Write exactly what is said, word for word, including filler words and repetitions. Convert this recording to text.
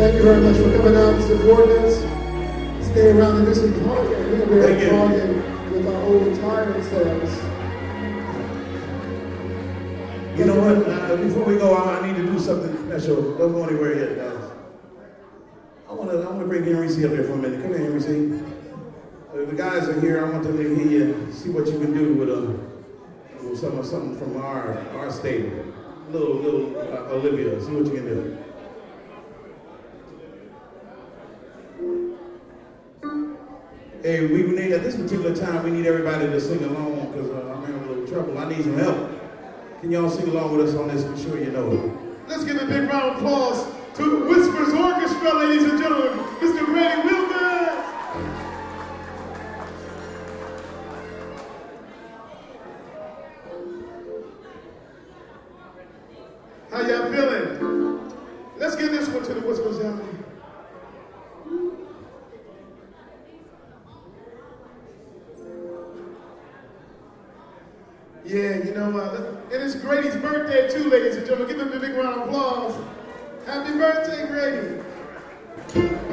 Thank you very much for coming out and supporting us. Stay around and do some talking. We're going to be talking with our old retired selves. You know what? Uh, before we go out, I need to do something special. Don't go anywhere yet, guys. I want to I want to bring Henry C up here for a minute. Come here, Henry C. Uh, the guys are here. I want them to hear you, see what you can do with a, with some, something from our, our stable. Little, little uh, Olivia, see what you can do. Hey, we need, at this particular time, we need everybody to sing along because uh, I'm having a little trouble. I need some help. Can y'all sing along with us on this? Be sure you know it. Let's give a big round of applause to the Whispers Orchestra, ladies and gentlemen, Mister Grady Wilbur. How y'all feeling? Let's give this one to the Whispers, y'all. Yeah, you know, uh, it is Grady's birthday too, ladies and gentlemen. Give him a big round of applause. Happy birthday, Grady.